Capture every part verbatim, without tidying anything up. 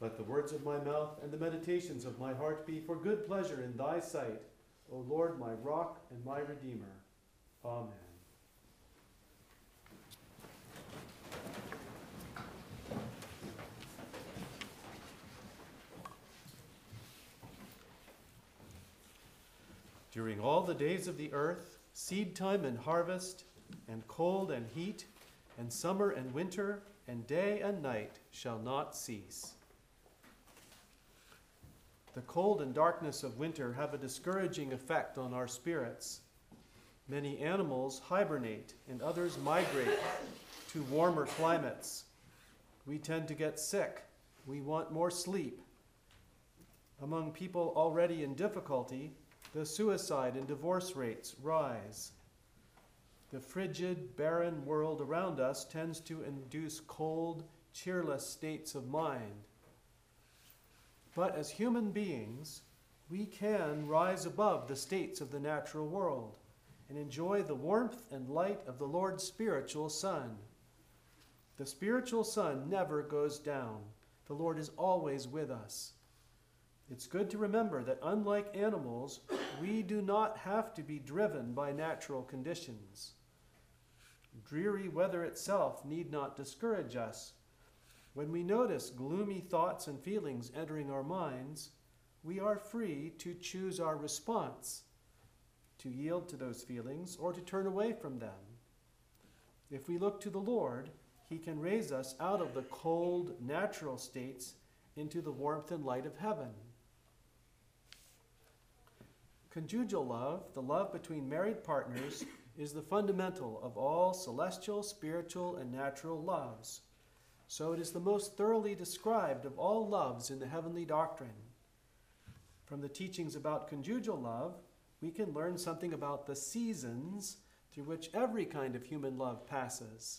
Let the words of my mouth and the meditations of my heart be for good pleasure in thy sight, O Lord, my rock and my redeemer. Amen. During all the days of the earth, seed time and harvest, and cold and heat, and summer and winter, and day and night shall not cease. The cold and darkness of winter have a discouraging effect on our spirits. Many animals hibernate and others migrate to warmer climates. We tend to get sick. We want more sleep. Among people already in difficulty, the suicide and divorce rates rise. The frigid, barren world around us tends to induce cold, cheerless states of mind. But as human beings, we can rise above the states of the natural world and enjoy the warmth and light of the Lord's spiritual sun. The spiritual sun never goes down. The Lord is always with us. It's good to remember that unlike animals, we do not have to be driven by natural conditions. Dreary weather itself need not discourage us. When we notice gloomy thoughts and feelings entering our minds, we are free to choose our response, to yield to those feelings or to turn away from them. If we look to the Lord, He can raise us out of the cold, natural states into the warmth and light of heaven. Conjugal love, the love between married partners, is the fundamental of all celestial, spiritual, and natural loves. So it is the most thoroughly described of all loves in the heavenly doctrine. From the teachings about conjugal love, we can learn something about the seasons through which every kind of human love passes.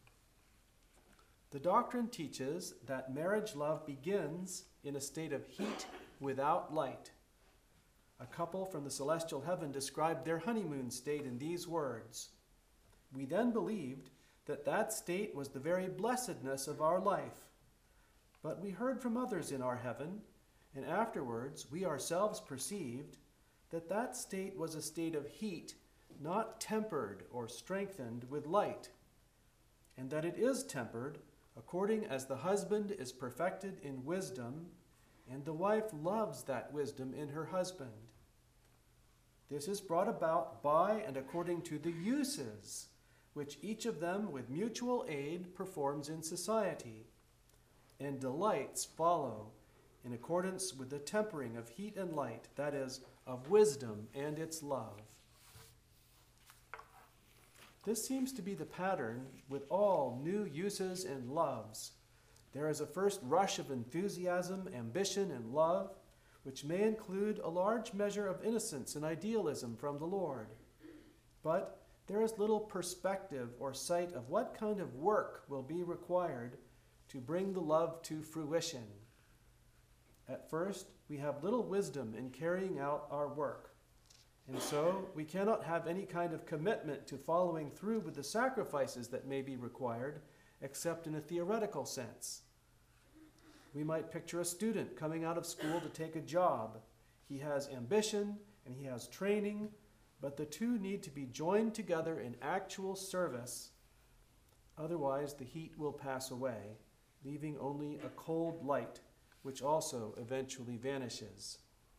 The doctrine teaches that marriage love begins in a state of heat without light. A couple from the celestial heaven described their honeymoon state in these words: "We then believed that that state was the very blessedness of our life. But we heard from others in our heaven, and afterwards we ourselves perceived that that state was a state of heat, not tempered or strengthened with light, and that it is tempered according as the husband is perfected in wisdom, and the wife loves that wisdom in her husband. This is brought about by and according to the uses which each of them with mutual aid performs in society, and delights follow in accordance with the tempering of heat and light, that is, of wisdom and its love." This seems to be the pattern with all new uses and loves. There is a first rush of enthusiasm, ambition, and love, which may include a large measure of innocence and idealism from the Lord. But there is little perspective or sight of what kind of work will be required to bring the love to fruition. At first, we have little wisdom in carrying out our work, and so we cannot have any kind of commitment to following through with the sacrifices that may be required, except in a theoretical sense. We might picture a student coming out of school to take a job. He has ambition and he has training, but the two need to be joined together in actual service. Otherwise, the heat will pass away, leaving only a cold light, which also eventually vanishes.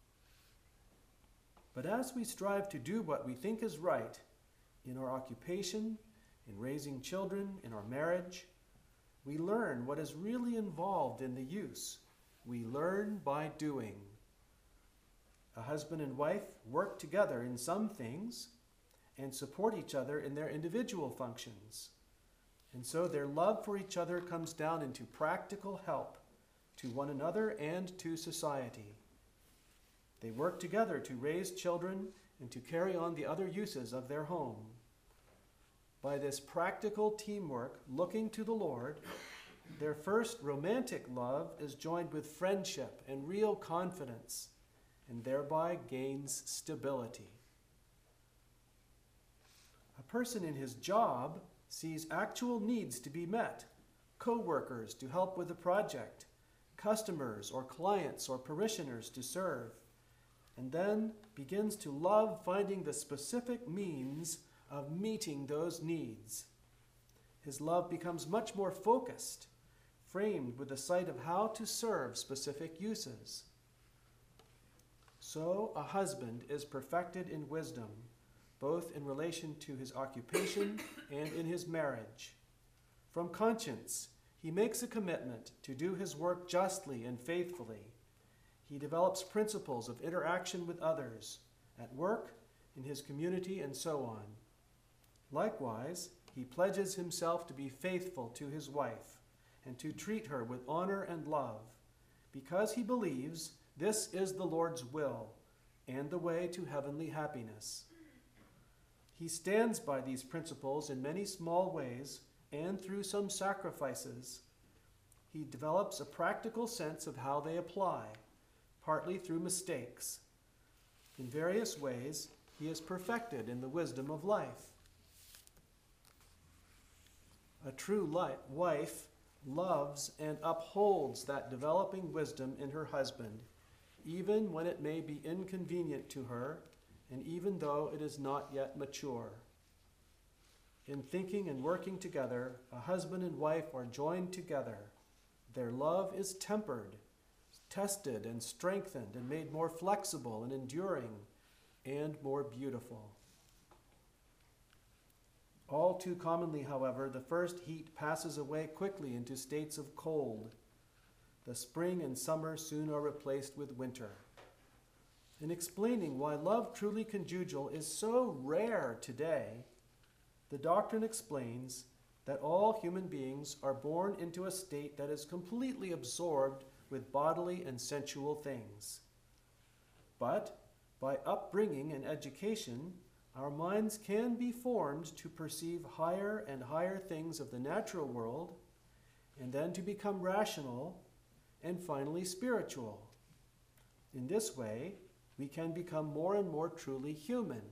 But as we strive to do what we think is right in our occupation, in raising children, in our marriage, we learn what is really involved in the use. We learn by doing. A husband and wife work together in some things and support each other in their individual functions. And so their love for each other comes down into practical help to one another and to society. They work together to raise children and to carry on the other uses of their home. By this practical teamwork, looking to the Lord, their first romantic love is joined with friendship and real confidence, and thereby gains stability. A person in his job sees actual needs to be met, co-workers to help with the project, customers or clients or parishioners to serve, and then begins to love finding the specific means of meeting those needs. His love becomes much more focused, framed with the sight of how to serve specific uses. So a husband is perfected in wisdom, both in relation to his occupation and in his marriage. From conscience, he makes a commitment to do his work justly and faithfully. He develops principles of interaction with others, at work, in his community, and so on. Likewise, he pledges himself to be faithful to his wife and to treat her with honor and love, because he believes this is the Lord's will and the way to heavenly happiness. He stands by these principles in many small ways and through some sacrifices. He develops a practical sense of how they apply, partly through mistakes. In various ways, he is perfected in the wisdom of life. A true li- wife loves and upholds that developing wisdom in her husband, even when it may be inconvenient to her, and even though it is not yet mature. In thinking and working together, a husband and wife are joined together. Their love is tempered, tested and strengthened, and made more flexible and enduring, and more beautiful. All too commonly, however, the first heat passes away quickly into states of cold. The spring and summer soon are replaced with winter. In explaining why love truly conjugal is so rare today, the doctrine explains that all human beings are born into a state that is completely absorbed with bodily and sensual things. But by upbringing and education, our minds can be formed to perceive higher and higher things of the natural world, and then to become rational, and finally spiritual. In this way, we can become more and more truly human.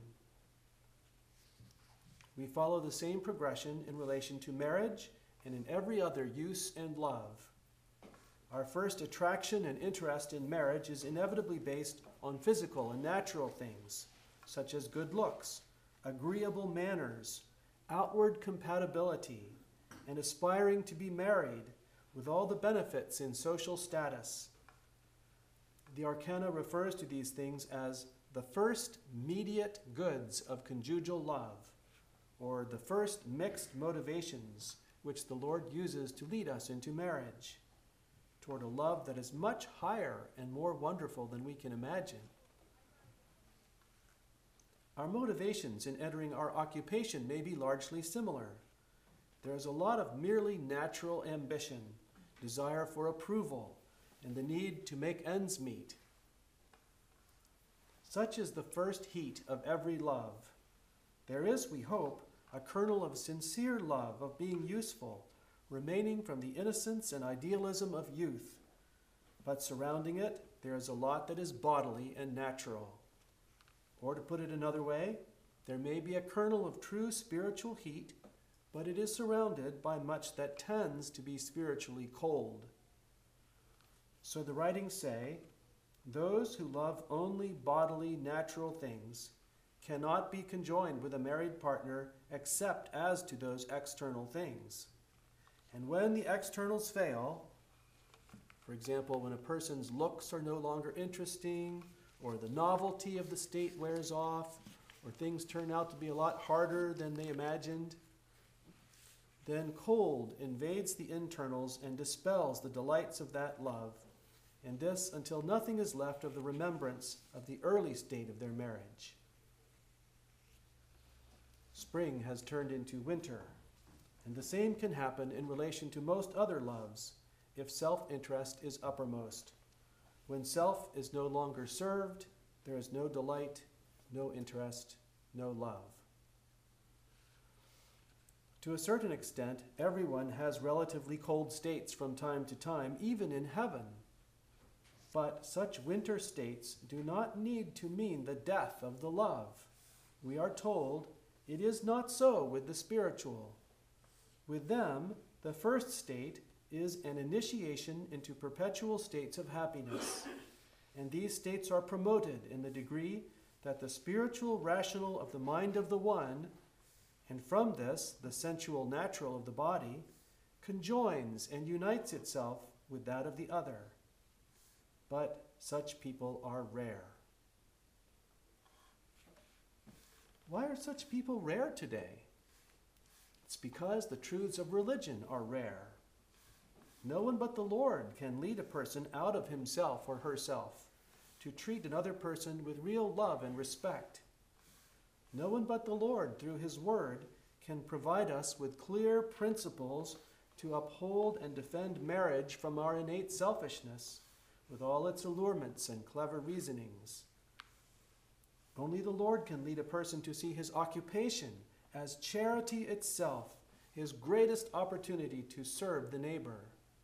We follow the same progression in relation to marriage and in every other use and love. Our first attraction and interest in marriage is inevitably based on physical and natural things, such as good looks, agreeable manners, outward compatibility, and aspiring to be married with all the benefits in social status. The Arcana refers to these things as the first mediate goods of conjugal love, or the first mixed motivations which the Lord uses to lead us into marriage, toward a love that is much higher and more wonderful than we can imagine. Our motivations in entering our occupation may be largely similar. There is a lot of merely natural ambition, desire for approval, and the need to make ends meet. Such is the first heat of every love. There is, we hope, a kernel of sincere love of being useful, remaining from the innocence and idealism of youth. But surrounding it, there is a lot that is bodily and natural. Or to put it another way, there may be a kernel of true spiritual heat, but it is surrounded by much that tends to be spiritually cold. So the writings say, those who love only bodily, natural things cannot be conjoined with a married partner except as to those external things. And when the externals fail, for example, when a person's looks are no longer interesting, or the novelty of the state wears off, or things turn out to be a lot harder than they imagined, then cold invades the internals and dispels the delights of that love, and this until nothing is left of the remembrance of the early state of their marriage. Spring has turned into winter, and the same can happen in relation to most other loves, if self-interest is uppermost. When self is no longer served, there is no delight, no interest, no love. To a certain extent, everyone has relatively cold states from time to time, even in heaven. But such winter states do not need to mean the death of the love. We are told it is not so with the spiritual. With them, the first state is an initiation into perpetual states of happiness, and these states are promoted in the degree that the spiritual rational of the mind of the one, and from this the sensual natural of the body, conjoins and unites itself with that of the other. But such people are rare. Why are such people rare today? It's because the truths of religion are rare. No one but the Lord can lead a person out of himself or herself to treat another person with real love and respect. No one but the Lord, through his word, can provide us with clear principles to uphold and defend marriage from our innate selfishness, with all its allurements and clever reasonings. Only the Lord can lead a person to see his occupation as charity itself, his greatest opportunity to serve the neighbor.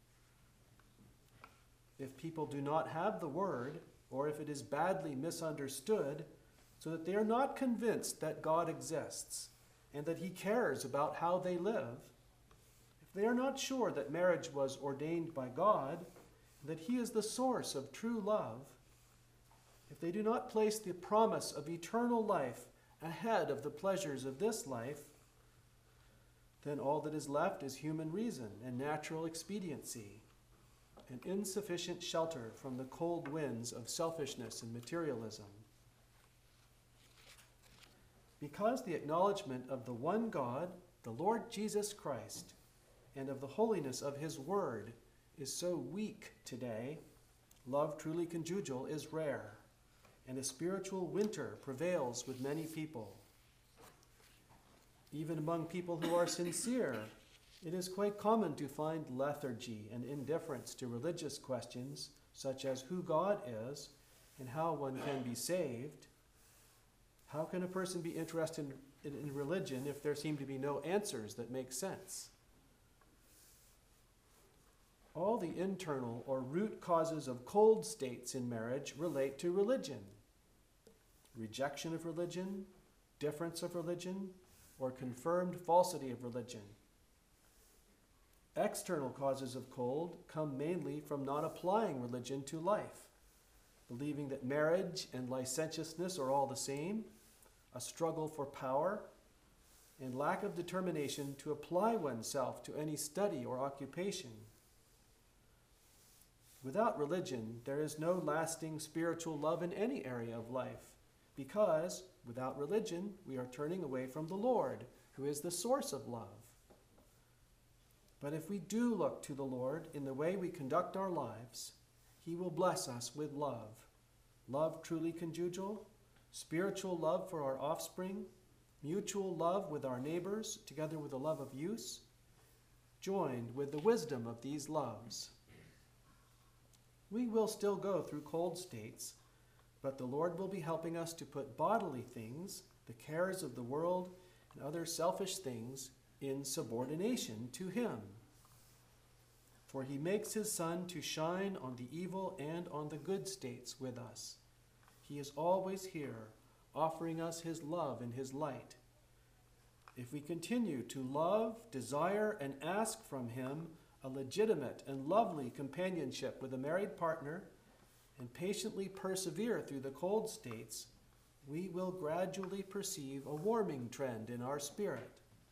If people do not have the word, or if it is badly misunderstood, so that they are not convinced that God exists and that he cares about how they live, if they are not sure that marriage was ordained by God, that he is the source of true love, if they do not place the promise of eternal life ahead of the pleasures of this life, then all that is left is human reason and natural expediency, an insufficient shelter from the cold winds of selfishness and materialism. Because the acknowledgement of the one God, the Lord Jesus Christ, and of the holiness of his word is so weak today, love truly conjugal is rare, and a spiritual winter prevails with many people. Even among people who are sincere, it is quite common to find lethargy and indifference to religious questions, such as who God is and how one can be saved. How can a person be interested in, in, in religion if there seem to be no answers that make sense? All the internal or root causes of cold states in marriage relate to religion. Rejection of religion, difference of religion, or confirmed falsity of religion. External causes of cold come mainly from not applying religion to life, believing that marriage and licentiousness are all the same, a struggle for power, and lack of determination to apply oneself to any study or occupation. Without religion, there is no lasting spiritual love in any area of life, because without religion, we are turning away from the Lord, who is the source of love. But if we do look to the Lord in the way we conduct our lives, he will bless us with love. Love truly conjugal, spiritual love for our offspring, mutual love with our neighbors, together with the love of use, joined with the wisdom of these loves. We will still go through cold states, but the Lord will be helping us to put bodily things, the cares of the world, and other selfish things in subordination to him. For he makes his sun to shine on the evil and on the good states with us. He is always here, offering us his love and his light. If we continue to love, desire, and ask from him a legitimate and lovely companionship with a married partner, and patiently persevere through the cold states, we will gradually perceive a warming trend in our spirit.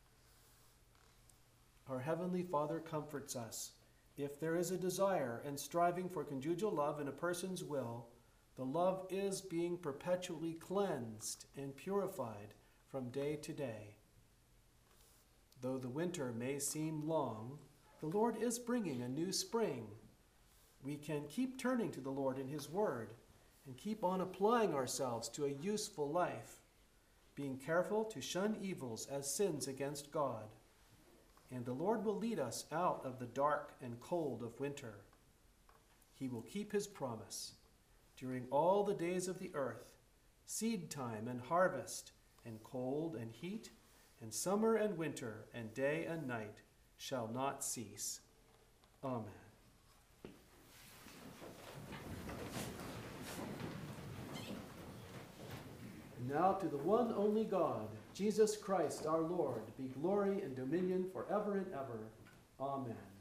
Our Heavenly Father comforts us. If there is a desire and striving for conjugal love in a person's will, the love is being perpetually cleansed and purified from day to day. Though the winter may seem long, the Lord is bringing a new spring. We can keep turning to the Lord in his word and keep on applying ourselves to a useful life, being careful to shun evils as sins against God. And the Lord will lead us out of the dark and cold of winter. He will keep his promise. During all the days of the earth, seed time and harvest, and cold and heat, and summer and winter, and day and night shall not cease. Amen. And now to the one only God, Jesus Christ our Lord, be glory and dominion forever and ever. Amen.